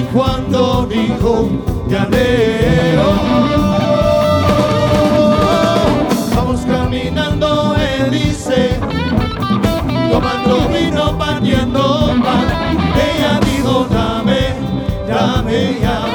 cuando dijo llanero. Vamos caminando, él dice, tomando vino, partiendo pan. Ella dijo, dame, dame ya.